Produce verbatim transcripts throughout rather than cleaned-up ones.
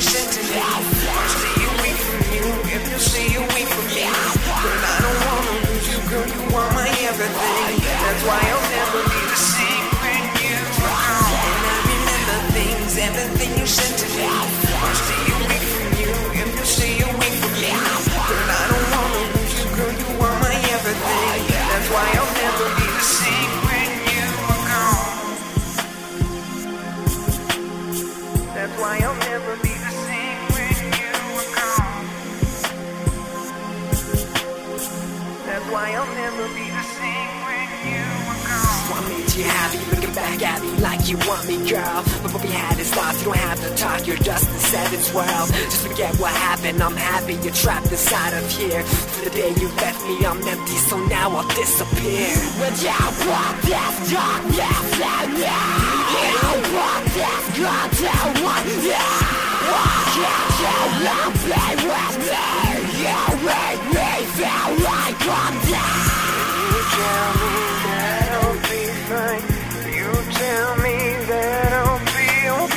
said to me. I'll stay away from you if you stay away from me. But I don't wanna lose you, girl, you are my everything. That's why I'll never be the same when you are gone. And I remember things, everything you said to me. I'll stay away from you if you stay away from me. But I don't wanna lose you, girl, you are my everything. That's why I'll never be the same when you are gone. That's why I'll never be the same when you are gone. That's why I'll never be the same when you are gone. What made you happy? Looking back at me like you want me, girl. But what we had is lost, you don't have to talk, you're just in seventh world. Just forget what happened, I'm happy you're trapped inside of here. For the day you left me, I'm empty, so now I'll disappear. When you walk this darkness in me, you walk this goddamn one, yeah. Why can't you love me with me? You make me feel like I'm dead. You tell me that I'll be fine. You tell me that I'll be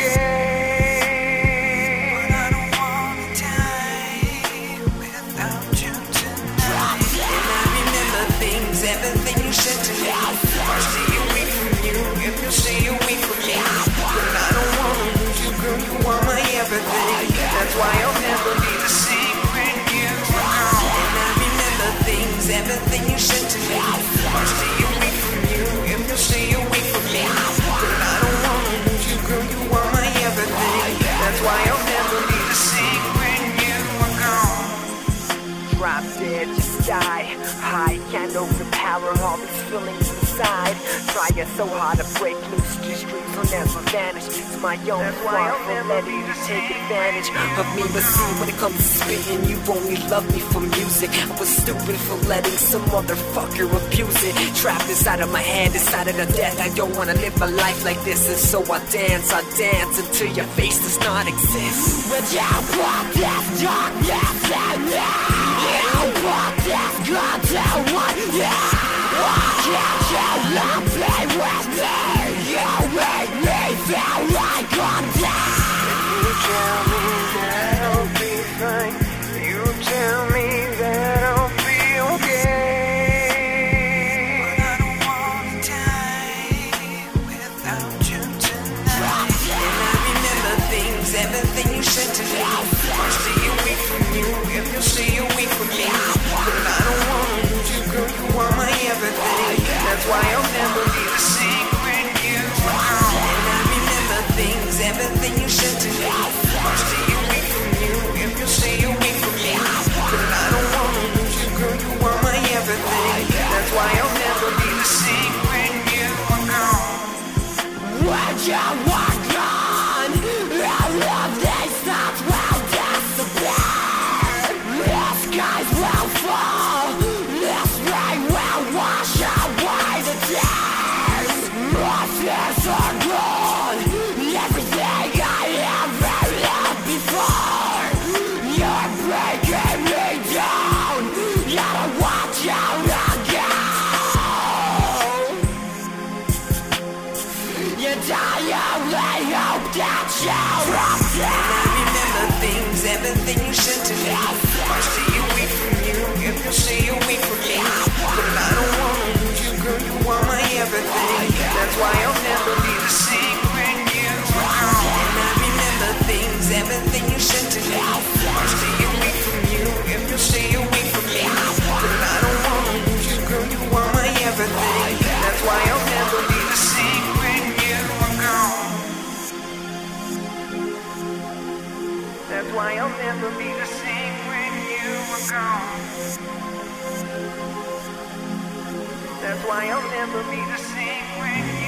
okay. But I don't wanna die without you tonight. And I remember things, everything you said to me. I'll stay away from you if you stay away from me. But I don't wanna lose you, girl, you are my everything. That's why I'll never be the same when you are gone. And I remember things, everything you said to me. I'll stay away from you if you stay away from me. But I don't wanna lose you, girl, you are my everything. That's why I'll never be the same when you are gone. Drop dead, just die. I can't overpower all these feelings inside. Trying so hard to break loose, these dreams will never vanish. It's my own fault for letting you take advantage of me. But see, when it comes to spitting, you only love me for music. I was stupid for letting some motherfucker abuse it. Trapped inside of my head, inside of the death. I don't wanna live my life like this, and so I dance, I dance until your face does not exist. When you walk this darkness in me, you walk this goddamn one, yeah. Why can't you love me with me? You make me feel like I'm dead. You tell me that I'll be fine. You tell me that I'll be okay. But I don't wanna die without you tonight. And I remember things, everything you said to me. I'll stay away from you if you stay away from me. But I don't wanna lose you, girl, you are my everything. That's why I'll never be the same when you are gone. And I remember things, everything you said to me. I'll stay away from you if you stay away from me. But I don't wanna lose you, girl, you are my everything. That's why I'll never be the same when you are gone. When you walk on, all of these thoughts will disappear. The skies will fall, this rain will wash away the tears. My fears are gone, everything I ever loved before. You're breaking me down, gotta watch out again. You die only hope that you're up there. And I remember things, everything you said to me. I'll stay away from you if you stay away from me. But I don't wanna lose you, girl, you are my everything. That's why I'll never be the same when you are gone. And I remember things, everything you said to me. I'll stay away from you if you stay away from me. But I don't wanna lose you, girl, you are my everything. That's why I'll never be the same when you are gone. That's why I'll never be the same when you are gone. That's why I'll never be the same when you